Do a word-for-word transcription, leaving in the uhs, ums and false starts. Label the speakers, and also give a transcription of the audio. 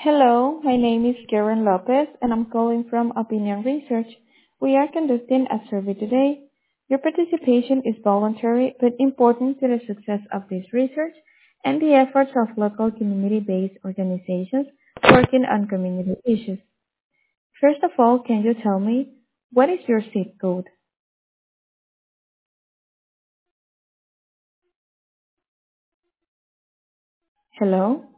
Speaker 1: Hello, my name is Karen Lopez, and I'm calling from Opinion Research. We are conducting a survey today. Your participation is voluntary but important to the success of this research and the efforts of local community-based organizations working on community issues. First of all, can you tell me what is your zip code? Hello?